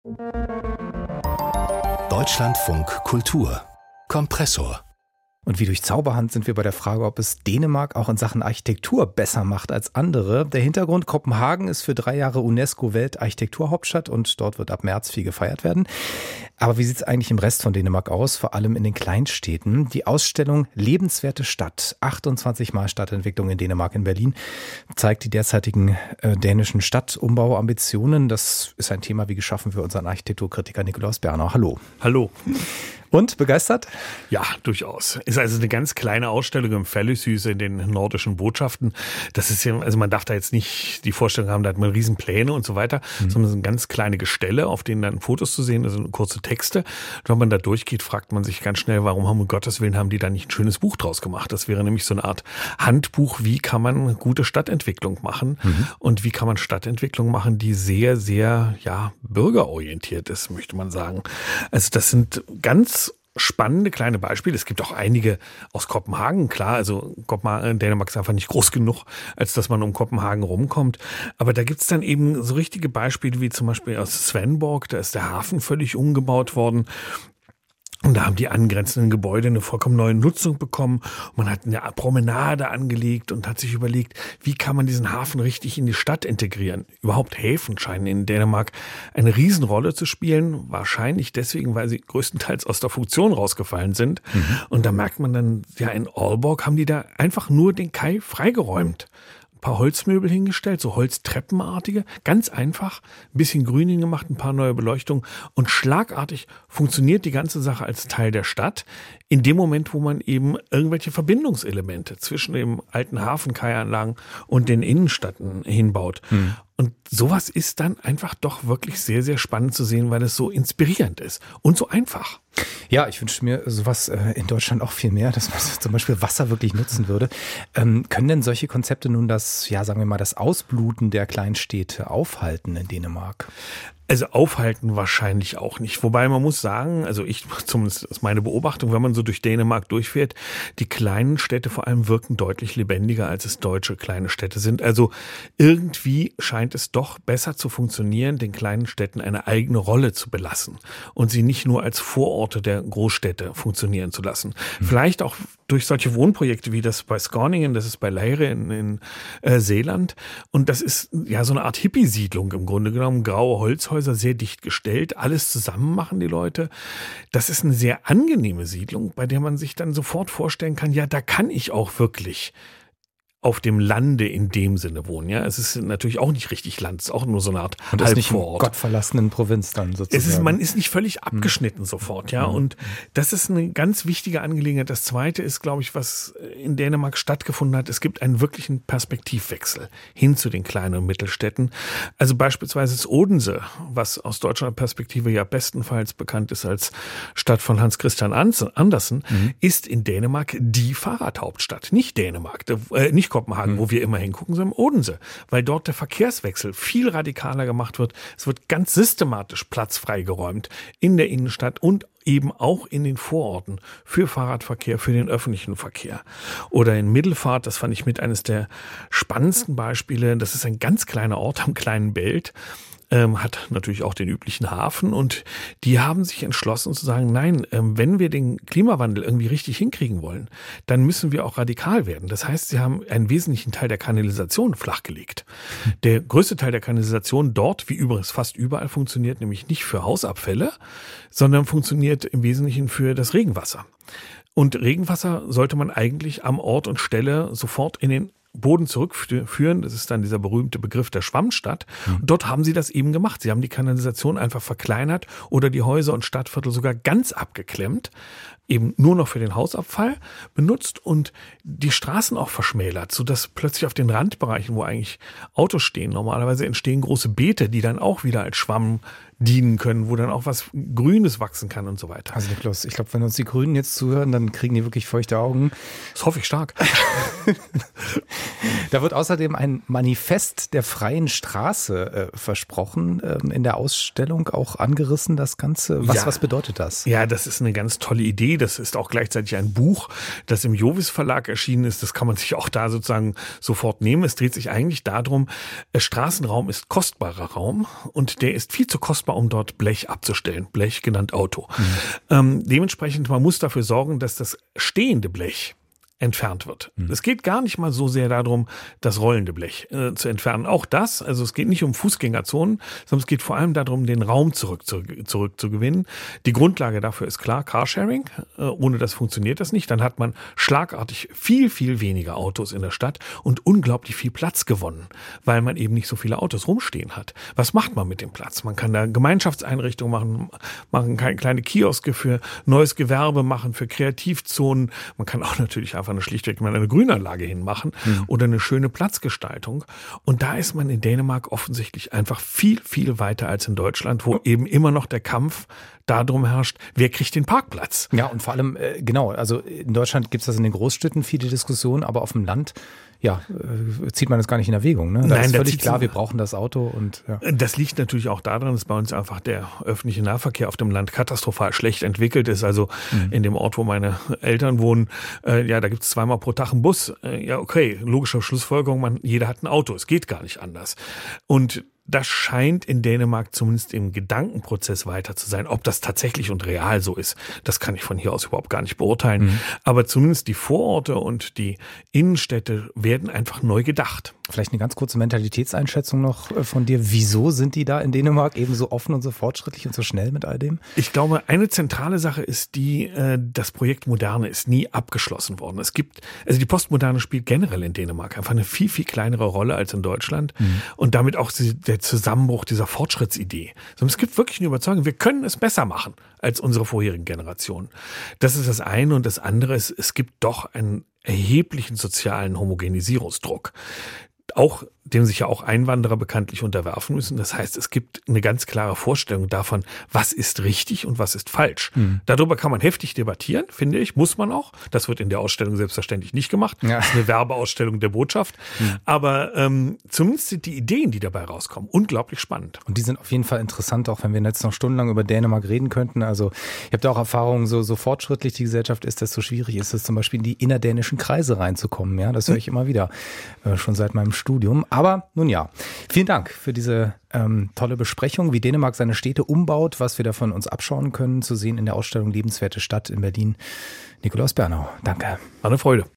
Deutschlandfunk Kultur Kompressor. Und wie durch Zauberhand sind wir bei der Frage, ob es Dänemark auch in Sachen Architektur besser macht als andere. Der Hintergrund: Kopenhagen ist für 3 Jahre UNESCO-Weltarchitekturhauptstadt und dort wird ab März viel gefeiert werden. Aber wie sieht es eigentlich im Rest von Dänemark aus, vor allem in den Kleinstädten? Die Ausstellung Lebenswerte Stadt, 28 Mal Stadtentwicklung in Dänemark in Berlin, zeigt die derzeitigen dänischen Stadtumbauambitionen. Das ist ein Thema wie geschaffen für unseren Architekturkritiker Nikolaus Berner. Hallo. Hallo. Und, begeistert? Ja, durchaus. Ist also eine ganz kleine Ausstellung im Felleshus in den nordischen Botschaften. Das ist ja, also man darf da jetzt nicht die Vorstellung haben, da hat man Riesenpläne und so weiter, sondern es sind ganz kleine Gestelle, auf denen dann Fotos zu sehen sind, kurze Texte. Und wenn man da durchgeht, fragt man sich ganz schnell, warum um Gottes Willen haben die da nicht ein schönes Buch draus gemacht? Das wäre nämlich so eine Art Handbuch, wie kann man gute Stadtentwicklung machen und wie kann man Stadtentwicklung machen, die sehr, sehr, bürgerorientiert ist, möchte man sagen. Also das sind ganz spannende kleine Beispiele. Es gibt auch einige aus Kopenhagen, klar, also Dänemark ist einfach nicht groß genug, als dass man um Kopenhagen rumkommt. Aber da gibt's dann eben so richtige Beispiele, wie zum Beispiel aus Svendborg, da ist der Hafen völlig umgebaut worden. Und da haben die angrenzenden Gebäude eine vollkommen neue Nutzung bekommen. Man hat eine Promenade angelegt und hat sich überlegt, wie kann man diesen Hafen richtig in die Stadt integrieren. Überhaupt Häfen scheinen in Dänemark eine Riesenrolle zu spielen. Wahrscheinlich deswegen, weil sie größtenteils aus der Funktion rausgefallen sind. Und da merkt man dann, ja, in Aalborg haben die da einfach nur den Kai freigeräumt. Paar Holzmöbel hingestellt, so Holztreppenartige, ganz einfach, ein bisschen grün hingemacht, ein paar neue Beleuchtungen und schlagartig funktioniert die ganze Sache als Teil der Stadt. In dem Moment, wo man eben irgendwelche Verbindungselemente zwischen dem alten Hafenkaianlagen und den Innenstädten hinbaut. Und sowas ist dann einfach doch wirklich sehr, sehr spannend zu sehen, weil es so inspirierend ist und so einfach. Ja, ich wünsche mir sowas in Deutschland auch viel mehr, dass man zum Beispiel Wasser wirklich nutzen würde. Können denn solche Konzepte nun das, sagen wir mal, das Ausbluten der Kleinstädte aufhalten in Dänemark? Also aufhalten wahrscheinlich auch nicht. Wobei man muss sagen, also zumindest ist meine Beobachtung, wenn man so durch Dänemark durchfährt, die kleinen Städte vor allem wirken deutlich lebendiger, als es deutsche kleine Städte sind. Also irgendwie scheint es doch besser zu funktionieren, den kleinen Städten eine eigene Rolle zu belassen und sie nicht nur als Vororte der Großstädte funktionieren zu lassen. Vielleicht auch durch solche Wohnprojekte wie das bei Skåningen, das ist bei Lejre in Seeland. Und das ist ja so eine Art Hippie-Siedlung im Grunde genommen. Graue Holzhäuser, sehr dicht gestellt. Alles zusammen machen die Leute. Das ist eine sehr angenehme Siedlung, bei der man sich dann sofort vorstellen kann, ja, da kann ich auch wirklich auf dem Lande in dem Sinne wohnen. Ja, es ist natürlich auch nicht richtig Land, es ist auch nur so eine Art und das nicht in gottverlassenen Provinz dann sozusagen. Man ist nicht völlig abgeschnitten sofort, ja. Und das ist eine ganz wichtige Angelegenheit. Das Zweite ist, glaube ich, was in Dänemark stattgefunden hat. Es gibt einen wirklichen Perspektivwechsel hin zu den kleinen und Mittelstädten. Also beispielsweise das Odense, was aus deutscher Perspektive ja bestenfalls bekannt ist als Stadt von Hans Christian Andersen, ist in Dänemark die Fahrradhauptstadt. Nicht Dänemark, nicht Kopenhagen, wo wir immer hingucken, sondern Odense, weil dort der Verkehrswechsel viel radikaler gemacht wird. Es wird ganz systematisch Platz freigeräumt in der Innenstadt und eben auch in den Vororten für Fahrradverkehr, für den öffentlichen Verkehr. Oder in Middelfart, das fand ich mit eines der spannendsten Beispiele, das ist ein ganz kleiner Ort am kleinen Belt, hat natürlich auch den üblichen Hafen und die haben sich entschlossen zu sagen, nein, wenn wir den Klimawandel irgendwie richtig hinkriegen wollen, dann müssen wir auch radikal werden. Das heißt, sie haben einen wesentlichen Teil der Kanalisation flachgelegt. Der größte Teil der Kanalisation dort, wie übrigens fast überall, funktioniert nämlich nicht für Hausabfälle, sondern funktioniert im Wesentlichen für das Regenwasser. Und Regenwasser sollte man eigentlich am Ort und Stelle sofort in den Boden zurückführen. Das ist dann dieser berühmte Begriff der Schwammstadt. Und dort haben sie das eben gemacht. Sie haben die Kanalisation einfach verkleinert oder die Häuser und Stadtviertel sogar ganz abgeklemmt, eben nur noch für den Hausabfall benutzt und die Straßen auch verschmälert, sodass plötzlich auf den Randbereichen, wo eigentlich Autos stehen, normalerweise entstehen große Beete, die dann auch wieder als Schwamm dienen können, wo dann auch was Grünes wachsen kann und so weiter. Also Nikolaus, ich glaube, wenn uns die Grünen jetzt zuhören, dann kriegen die wirklich feuchte Augen. Das hoffe ich stark. Da wird außerdem ein Manifest der freien Straße versprochen, in der Ausstellung auch angerissen, das Ganze. Was bedeutet das? Ja, das ist eine ganz tolle Idee. Idee, das ist auch gleichzeitig ein Buch, das im Jovis Verlag erschienen ist. Das kann man sich auch da sozusagen sofort nehmen. Es dreht sich eigentlich darum, Straßenraum ist kostbarer Raum und der ist viel zu kostbar, um dort Blech abzustellen. Blech genannt Auto. Dementsprechend, man muss dafür sorgen, dass das stehende Blech entfernt wird. Es geht gar nicht mal so sehr darum, das rollende Blech zu entfernen. Auch das, also es geht nicht um Fußgängerzonen, sondern es geht vor allem darum, den Raum zurück zu gewinnen. Die Grundlage dafür ist klar, Carsharing. Ohne das funktioniert das nicht. Dann hat man schlagartig viel, viel weniger Autos in der Stadt und unglaublich viel Platz gewonnen, weil man eben nicht so viele Autos rumstehen hat. Was macht man mit dem Platz? Man kann da Gemeinschaftseinrichtungen machen kleine Kioske für neues Gewerbe machen, für Kreativzonen. Man kann auch natürlich einfach schlichtweg mal eine Grünanlage hinmachen oder eine schöne Platzgestaltung. Und da ist man in Dänemark offensichtlich einfach viel, viel weiter als in Deutschland, wo eben immer noch der Kampf darum herrscht, wer kriegt den Parkplatz. Ja, und vor allem, genau, also in Deutschland gibt es das in den Großstädten viele Diskussionen, aber auf dem Land, zieht man das gar nicht in Erwägung. Ne? Da ist völlig klar, wir brauchen das Auto. Und ja. Das liegt natürlich auch daran, dass bei uns einfach der öffentliche Nahverkehr auf dem Land katastrophal schlecht entwickelt ist. Also in dem Ort, wo meine Eltern wohnen, da gibt es 2-mal pro Tag einen Bus. Okay, logische Schlussfolgerung, jeder hat ein Auto. Es geht gar nicht anders. Und das scheint in Dänemark zumindest im Gedankenprozess weiter zu sein. Ob das tatsächlich und real so ist, das kann ich von hier aus überhaupt gar nicht beurteilen. Aber zumindest die Vororte und die Innenstädte werden einfach neu gedacht. Vielleicht eine ganz kurze Mentalitätseinschätzung noch von dir. Wieso sind die da in Dänemark eben so offen und so fortschrittlich und so schnell mit all dem? Ich glaube, eine zentrale Sache ist das Projekt Moderne ist nie abgeschlossen worden. Die Postmoderne spielt generell in Dänemark einfach eine viel, viel kleinere Rolle als in Deutschland. Und damit auch der Zusammenbruch dieser Fortschrittsidee. Es gibt wirklich eine Überzeugung, wir können es besser machen als unsere vorherigen Generationen. Das ist das eine. Und das andere ist, es gibt doch einen erheblichen sozialen Homogenisierungsdruck. Auch dem sich ja auch Einwanderer bekanntlich unterwerfen müssen. Das heißt, es gibt eine ganz klare Vorstellung davon, was ist richtig und was ist falsch. Darüber kann man heftig debattieren, finde ich, muss man auch. Das wird in der Ausstellung selbstverständlich nicht gemacht. Ja. Das ist eine Werbeausstellung der Botschaft. Aber zumindest sind die Ideen, die dabei rauskommen, unglaublich spannend. Und die sind auf jeden Fall interessant, auch wenn wir jetzt noch stundenlang über Dänemark reden könnten. Also ich habe da auch Erfahrungen, so fortschrittlich die Gesellschaft ist, desto schwierig ist es zum Beispiel in die innerdänischen Kreise reinzukommen. Ja, das höre ich immer wieder, schon seit meinem Studium. Aber nun ja, vielen Dank für diese tolle Besprechung, wie Dänemark seine Städte umbaut, was wir davon uns abschauen können, zu sehen in der Ausstellung Lebenswerte Stadt in Berlin. Nikolaus Bernau, danke. War eine Freude.